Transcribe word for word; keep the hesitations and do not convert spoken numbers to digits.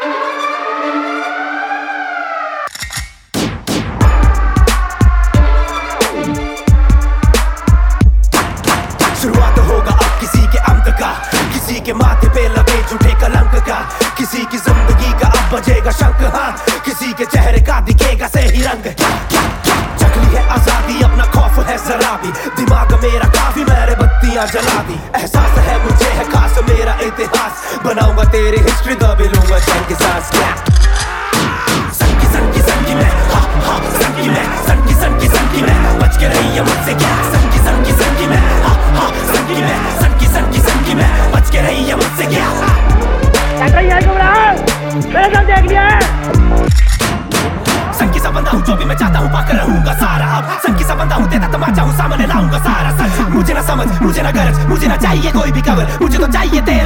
शुरुआत होगा अब किसी के अंत का, किसी के माथे पे लगे झूठे कलंक का, किसी की जिंदगी का अब बजेगा शंख, हाँ किसी के चेहरे का दिखेगा सही रंग। चकली है आजादी, अपना खौफ है जरा भी, दिमाग मेरा काफी मैंने बत्तियां जला दी। एहसास है मुझे है खास मेरा इतिहास, बनाऊंगा तेरी हिस्ट्री दबे लूंगा चैन के सांस। क्या सनकी सनकी सनकी मैं, हा हा सनकी मैं, सनकी सनकी सनकी मैं, बच के रही है मुझसे क्या। सनकी सनकी सनकी मैं, हा हा सनकी मैं, सनकी सनकी सनकी मैं, बच के रही है मुझसे क्या। मेरा सब देख लिया है। सनकी सा बंदा हूँ, जो भी मैं चाहता हूँ पाकर रहूंगा सारा। अब सनकी सा बंदा हूँ, देता तमाचा हूँ, सामने लाऊंगा सारा सच। मुझे ना समझ, मुझे ना गरज, मुझे ना चाहिए कोई भी कवर, मुझे तो चाहिए तेरा